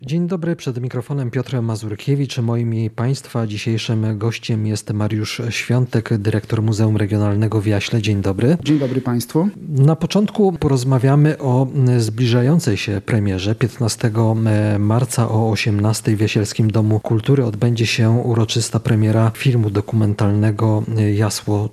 Dzień dobry, przed mikrofonem Piotr Mazurkiewicz. Moim i Państwa dzisiejszym gościem jest Mariusz Świątek, dyrektor Muzeum Regionalnego w Jaśle. Dzień dobry. Dzień dobry Państwu. Na początku porozmawiamy o zbliżającej się premierze. 15 marca o 18 w Jasielskim Domu Kultury odbędzie się uroczysta premiera filmu dokumentalnego Jasło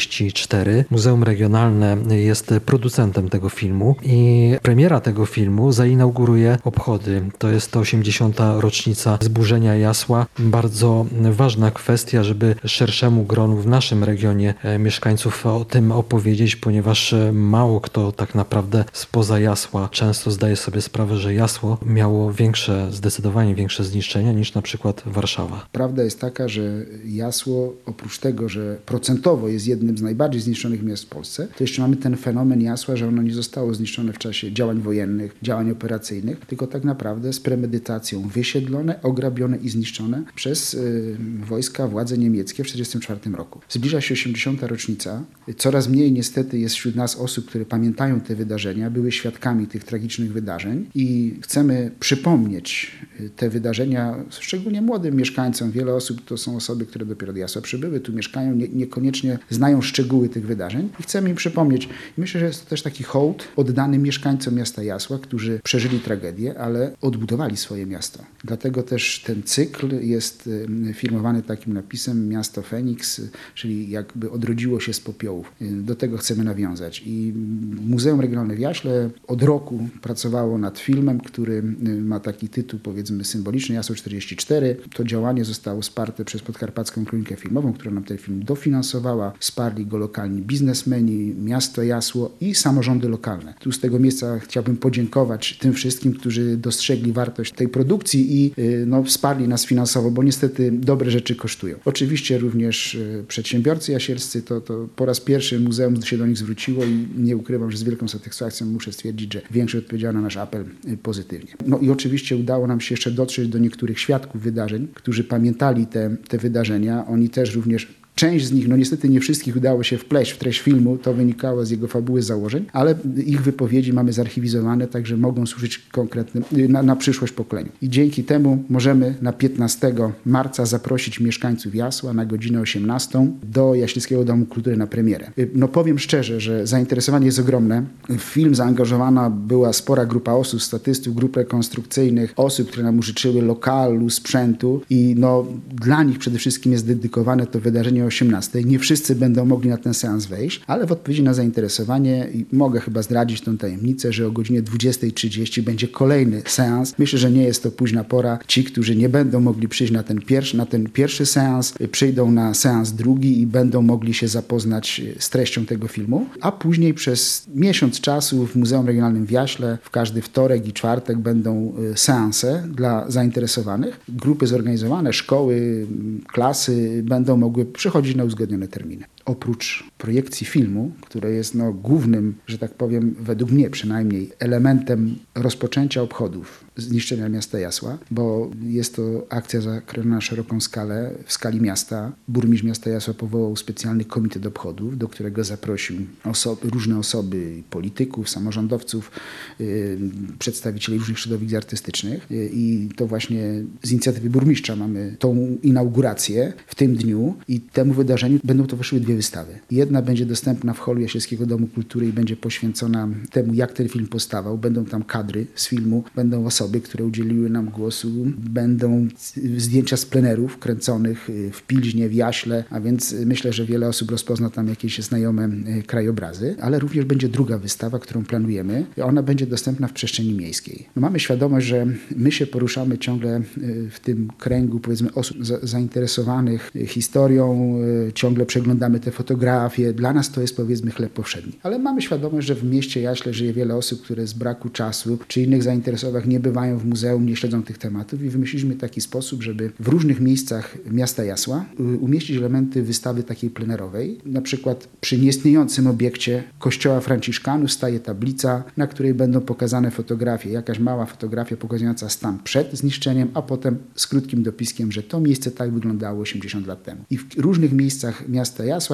44. Muzeum Regionalne jest producentem tego filmu i premiera tego filmu zainauguruje obchody. To jest 80. rocznica zburzenia Jasła. Bardzo ważna kwestia, żeby szerszemu gronu w naszym regionie mieszkańców o tym opowiedzieć, ponieważ mało kto tak naprawdę spoza Jasła często zdaje sobie sprawę, że Jasło miało zdecydowanie większe zniszczenia niż na przykład Warszawa. Prawda jest taka, że Jasło oprócz tego, że procentowo jest jednym z najbardziej zniszczonych miast w Polsce, to jeszcze mamy ten fenomen Jasła, że ono nie zostało zniszczone w czasie działań wojennych, działań operacyjnych, tylko tak naprawdę z premedytacją wysiedlone, ograbione i zniszczone przez wojska, władze niemieckie w 1944 roku. Zbliża się 80. rocznica. Coraz mniej niestety jest wśród nas osób, które pamiętają te wydarzenia, były świadkami tych tragicznych wydarzeń i chcemy przypomnieć te wydarzenia, szczególnie młodym mieszkańcom. Wiele osób to są osoby, które dopiero do Jasła przybyły, tu mieszkają, niekoniecznie znają szczegóły tych wydarzeń i chcemy im przypomnieć. Myślę, że jest to też taki hołd oddany mieszkańcom miasta Jasła, którzy przeżyli tragedię, ale odbudowali swoje miasto. Dlatego też ten cykl jest firmowany takim napisem Miasto Feniks, czyli jakby odrodziło się z popiołów. Do tego chcemy nawiązać. I Muzeum Regionalne w Jaśle od roku pracowało nad filmem, który ma taki tytuł, powiedzmy, symboliczny, Jasło 44. To działanie zostało wsparte przez Podkarpacką Klinikę Filmową, która nam ten film dofinansowała. Wsparli go lokalni biznesmeni, miasto Jasło i samorządy lokalne. Tu z tego miejsca chciałbym podziękować tym wszystkim, którzy dostrzegli wartość tej produkcji i wsparli nas finansowo, bo niestety dobre rzeczy kosztują. Oczywiście również przedsiębiorcy jasielscy, to po raz pierwszy muzeum się do nich zwróciło i nie ukrywam, że z wielką satysfakcją muszę stwierdzić, że większość odpowiedziała na nasz apel pozytywnie. No i oczywiście udało nam się jeszcze dotrzeć do niektórych świadków wydarzeń, którzy pamiętali te wydarzenia. Oni też również część z nich, niestety nie wszystkich udało się wpleść w treść filmu, to wynikało z jego fabuły założeń, ale ich wypowiedzi mamy zarchiwizowane, także mogą służyć konkretnym na przyszłość pokoleniu. I dzięki temu możemy na 15 marca zaprosić mieszkańców Jasła na godzinę 18 do Jaślińskiego Domu Kultury na premierę. Powiem szczerze, że zainteresowanie jest ogromne. W film zaangażowana była spora grupa osób, statystów, grup rekonstrukcyjnych, osób, które nam użyczyły lokalu, sprzętu i dla nich przede wszystkim jest dedykowane to wydarzenie 18. Nie wszyscy będą mogli na ten seans wejść, ale w odpowiedzi na zainteresowanie mogę chyba zdradzić tę tajemnicę, że o godzinie 20:30 będzie kolejny seans. Myślę, że nie jest to późna pora. Ci, którzy nie będą mogli przyjść na ten pierwszy seans, przyjdą na seans drugi i będą mogli się zapoznać z treścią tego filmu, a później przez miesiąc czasu w Muzeum Regionalnym w Jaśle w każdy wtorek i czwartek będą seanse dla zainteresowanych. Grupy zorganizowane, szkoły, klasy będą mogły przychodzić na uzgodnione terminy. Oprócz projekcji filmu, które jest głównym, że tak powiem, według mnie przynajmniej, elementem rozpoczęcia obchodów zniszczenia miasta Jasła, bo jest to akcja zakrojona na szeroką skalę, w skali miasta. Burmistrz miasta Jasła powołał specjalny komitet obchodów, do którego zaprosił różne osoby, polityków, samorządowców, przedstawicieli różnych środowisk artystycznych i to właśnie z inicjatywy burmistrza mamy tą inaugurację w tym dniu i temu wydarzeniu będą towarzyszyły dwie wystawy. Jedna będzie dostępna w holu Jasielskiego Domu Kultury i będzie poświęcona temu, jak ten film powstawał. Będą tam kadry z filmu, będą osoby, które udzieliły nam głosu, będą zdjęcia z plenerów kręconych w Pilźnie, w Jaśle, a więc myślę, że wiele osób rozpozna tam jakieś znajome krajobrazy, ale również będzie druga wystawa, którą planujemy. Ona będzie dostępna w przestrzeni miejskiej. Mamy świadomość, że my się poruszamy ciągle w tym kręgu, powiedzmy, osób zainteresowanych historią, ciągle przeglądamy te fotografie. Dla nas to jest, powiedzmy, chleb powszedni. Ale mamy świadomość, że w mieście Jaśle żyje wiele osób, które z braku czasu czy innych zainteresowanych nie bywają w muzeum, nie śledzą tych tematów i wymyśliliśmy taki sposób, żeby w różnych miejscach miasta Jasła umieścić elementy wystawy takiej plenerowej. Na przykład przy nieistniejącym obiekcie kościoła Franciszkanów staje tablica, na której będą pokazane fotografie. Jakaś mała fotografia pokazująca stan przed zniszczeniem, a potem z krótkim dopiskiem, że to miejsce tak wyglądało 80 lat temu. I w różnych miejscach miasta Jasła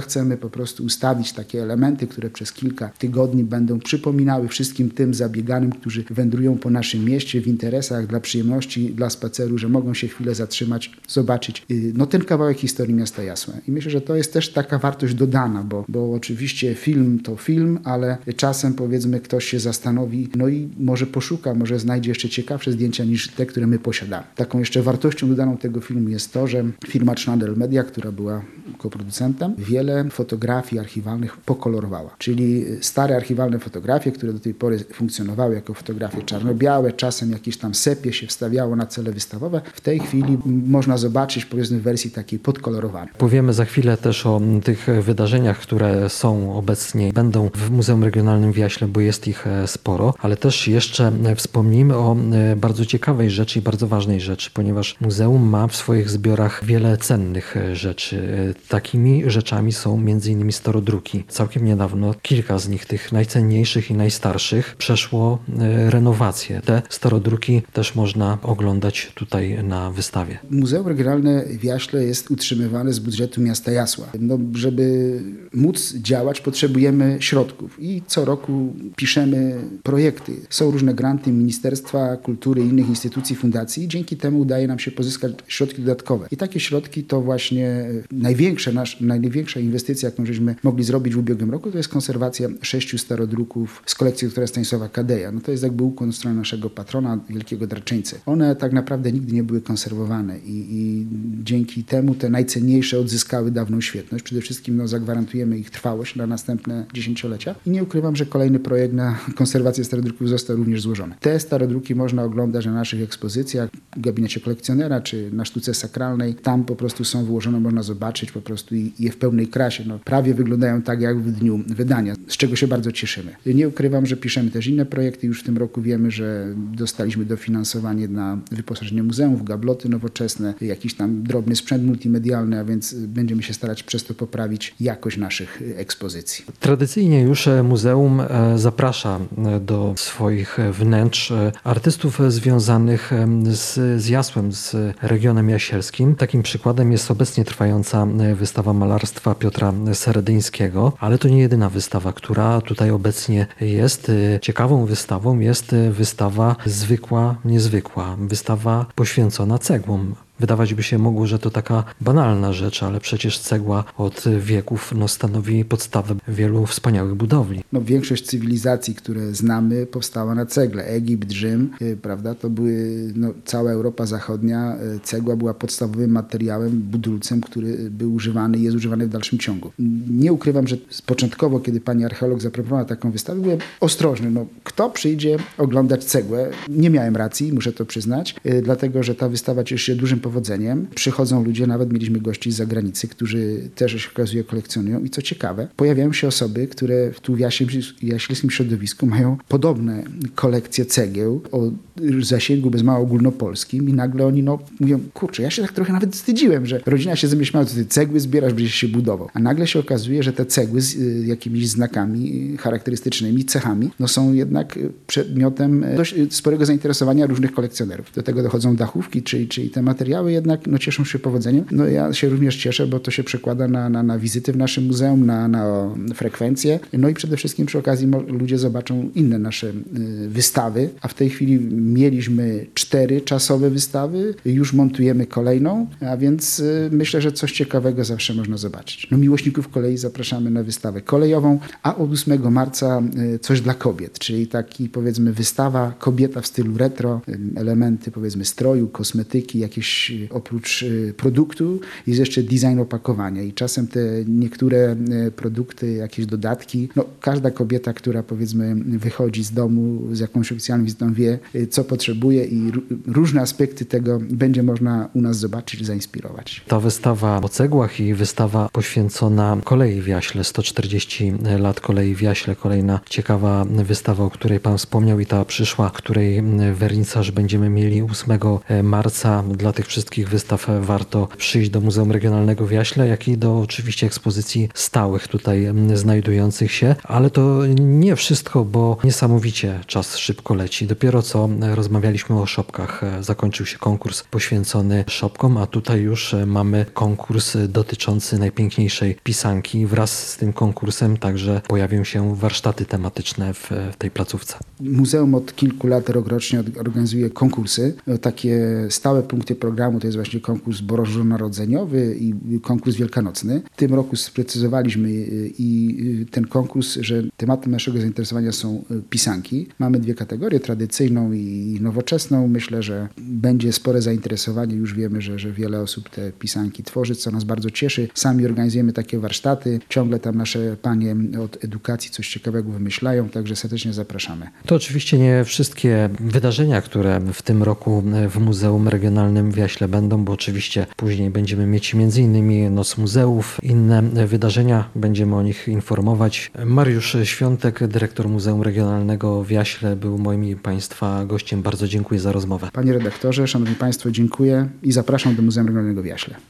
chcemy po prostu ustawić takie elementy, które przez kilka tygodni będą przypominały wszystkim tym zabieganym, którzy wędrują po naszym mieście w interesach, dla przyjemności, dla spaceru, że mogą się chwilę zatrzymać, zobaczyć ten kawałek historii miasta Jasła. I myślę, że to jest też taka wartość dodana, bo oczywiście film to film, ale czasem powiedzmy ktoś się zastanowi, i może poszuka, może znajdzie jeszcze ciekawsze zdjęcia niż te, które my posiadamy. Taką jeszcze wartością dodaną tego filmu jest to, że firma Schneider Media, która była koproducentem, wiele fotografii archiwalnych pokolorowała. Czyli stare archiwalne fotografie, które do tej pory funkcjonowały jako fotografie czarno-białe, czasem jakieś tam sepie się wstawiało na cele wystawowe. W tej chwili można zobaczyć powiedzmy w wersji takiej podkolorowanej. Powiemy za chwilę też o tych wydarzeniach, które są obecnie, będą w Muzeum Regionalnym w Jaśle, bo jest ich sporo, ale też jeszcze wspomnijmy o bardzo ciekawej rzeczy i bardzo ważnej rzeczy, ponieważ muzeum ma w swoich zbiorach wiele cennych rzeczy. Takimi rzeczami są m.in. starodruki. Całkiem niedawno kilka z nich, tych najcenniejszych i najstarszych, przeszło renowację. Te starodruki też można oglądać tutaj na wystawie. Muzeum Regionalne w Jaśle jest utrzymywane z budżetu miasta Jasła. Żeby móc działać, potrzebujemy środków i co roku piszemy projekty. Są różne granty Ministerstwa Kultury i innych instytucji, fundacji i dzięki temu udaje nam się pozyskać środki dodatkowe. I takie środki to właśnie największa inwestycja, jaką żeśmy mogli zrobić w ubiegłym roku, to jest konserwacja 6 starodruków z kolekcji doktora Stanisława Kadeja. To jest jakby ukłon w stronę naszego patrona, wielkiego darczyńcy. One tak naprawdę nigdy nie były konserwowane i dzięki temu te najcenniejsze odzyskały dawną świetność. Przede wszystkim zagwarantujemy ich trwałość na następne dziesięciolecia i nie ukrywam, że kolejny projekt na konserwację starodruków został również złożony. Te starodruki można oglądać na naszych ekspozycjach w gabinecie kolekcjonera czy na sztuce sakralnej. Tam po prostu są wyłożone, można zobaczyć po prostu je w pełnej krasie. Prawie wyglądają tak jak w dniu wydania, z czego się bardzo cieszymy. Nie ukrywam, że piszemy też inne projekty. Już w tym roku wiemy, że dostaliśmy dofinansowanie na wyposażenie muzeum w gabloty nowoczesne, jakiś tam drobny sprzęt multimedialny, a więc będziemy się starać przez to poprawić jakość naszych ekspozycji. Tradycyjnie już muzeum zaprasza do swoich wnętrz artystów związanych z Jasłem, z regionem jasielskim. Takim przykładem jest obecnie trwająca wystawa malarstwa Piotra Seredyńskiego, ale to nie jedyna wystawa, która tutaj obecnie jest. Ciekawą wystawą jest wystawa zwykła, niezwykła. Wystawa poświęcona cegłom. Wydawać by się mogło, że to taka banalna rzecz, ale przecież cegła od wieków stanowi podstawę wielu wspaniałych budowli. Większość cywilizacji, które znamy, powstała na cegle. Egipt, Rzym, prawda, to były cała Europa Zachodnia. Cegła była podstawowym materiałem, budulcem, który był używany i jest używany w dalszym ciągu. Nie ukrywam, że początkowo, kiedy pani archeolog zaproponowała taką wystawę, byłem ostrożny. Kto przyjdzie oglądać cegłę? Nie miałem racji, muszę to przyznać, dlatego, że ta wystawa cieszy się dużym powodzeniem. Przychodzą ludzie, nawet mieliśmy gości z zagranicy, którzy też się okazuje kolekcjonują i co ciekawe, pojawiają się osoby, które tu w jaśliwskim środowisku mają podobne kolekcje cegieł o zasięgu bez mało ogólnopolskim i nagle oni mówią, kurczę, ja się tak trochę nawet wstydziłem, że rodzina się ze mnie śmiała, ty cegły zbierasz, będziesz się budował. A nagle się okazuje, że te cegły z jakimiś znakami charakterystycznymi, cechami, są jednak przedmiotem dość sporego zainteresowania różnych kolekcjonerów. Do tego dochodzą dachówki, czyli te materiały jednak cieszą się powodzeniem. Ja się również cieszę, bo to się przekłada na wizyty w naszym muzeum, na frekwencję. I przede wszystkim przy okazji ludzie zobaczą inne nasze wystawy, a w tej chwili mieliśmy 4 czasowe wystawy, już montujemy kolejną, a więc myślę, że coś ciekawego zawsze można zobaczyć. Miłośników kolei zapraszamy na wystawę kolejową, a od 8 marca coś dla kobiet, czyli taki powiedzmy wystawa kobieta w stylu retro, elementy powiedzmy stroju, kosmetyki, jakieś oprócz produktu jest jeszcze design opakowania i czasem te niektóre produkty, jakieś dodatki, każda kobieta, która powiedzmy wychodzi z domu z jakąś oficjalną wizytą wie, co potrzebuje i różne aspekty tego będzie można u nas zobaczyć i zainspirować. Ta wystawa o cegłach i wystawa poświęcona kolei w Jaśle, 140 lat kolei w Jaśle, kolejna ciekawa wystawa, o której Pan wspomniał i ta przyszła, której wernisaż będziemy mieli 8 marca. Dla tych wszystkich wystaw warto przyjść do Muzeum Regionalnego w Jaśle, jak i do oczywiście ekspozycji stałych tutaj znajdujących się. Ale to nie wszystko, bo niesamowicie czas szybko leci. Dopiero co rozmawialiśmy o szopkach. Zakończył się konkurs poświęcony szopkom, a tutaj już mamy konkurs dotyczący najpiękniejszej pisanki. Wraz z tym konkursem także pojawią się warsztaty tematyczne w tej placówce. Muzeum od kilku lat rokrocznie organizuje konkursy. Takie stałe punkty programu to jest właśnie konkurs bożonarodzeniowy i konkurs wielkanocny. W tym roku sprecyzowaliśmy i ten konkurs, że tematem naszego zainteresowania są pisanki. Mamy dwie kategorie, tradycyjną i nowoczesną. Myślę, że będzie spore zainteresowanie. Już wiemy, że wiele osób te pisanki tworzy, co nas bardzo cieszy. Sami organizujemy takie warsztaty. Ciągle tam nasze panie od edukacji coś ciekawego wymyślają, także serdecznie zapraszamy. To oczywiście nie wszystkie wydarzenia, które w tym roku w Muzeum Regionalnym w Jaśle będą, bo oczywiście później będziemy mieć m.in. Noc Muzeów, inne wydarzenia, będziemy o nich informować. Mariusz Świątek, dyrektor Muzeum Regionalnego w Jaśle, był moim i Państwa gościem. Bardzo dziękuję za rozmowę. Panie redaktorze, szanowni Państwo, dziękuję i zapraszam do Muzeum Regionalnego w Jaśle.